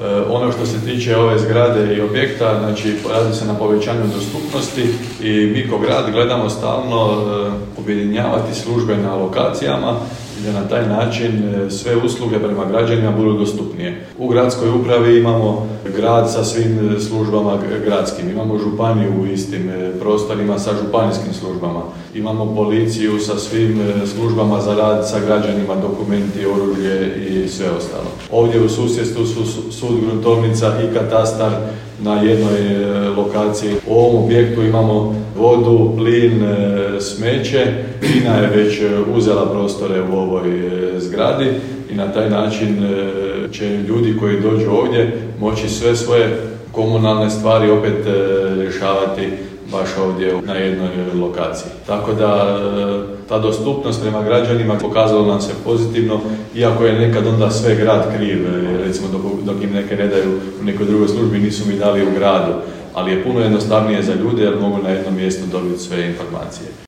Ono što se tiče ove zgrade i objekta, znači radi se na povećanju dostupnosti i mi kao grad gledamo stalno objedinjavati službe na lokacijama i da na taj način sve usluge prema građanima budu dostupnije. U gradskoj upravi imamo grad sa svim službama gradskim, imamo županiju u istim prostorima sa županijskim službama, imamo policiju sa svim službama za rad sa građanima, dokumenti, oružje i sve ostalo. Ovdje u susjedstvu su sud, gruntovnica i katastar na jednoj lokaciji. U ovom objektu imamo vodu, plin, smeće. INA je već uzela prostore u ovoj zgradi i na taj način će ljudi koji dođu ovdje moći sve svoje komunalne stvari opet rješavati baš ovdje na jednoj lokaciji. Tako da ta dostupnost prema građanima pokazalo nam se pozitivno, iako je nekad onda sve grad kriv, recimo dok im neke ne daju u nekoj drugoj službi, nisu mi dali u gradu, ali je puno jednostavnije za ljude jer mogu na jednom mjestu dobiti sve informacije.